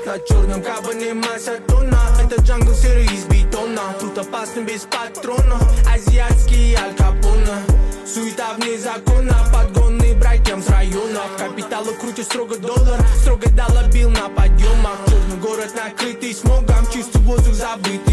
На черном кабане масса тона. Это джангл серый из бетона. Тут опасно без патрона. Азиатский Аль Капоне. Суета вне закона. Подгонный братьям с районов. Капиталы крутят строго доллар. Строго доллар бил на подъемах. Черный город накрытый смогом. Чистый воздух забыт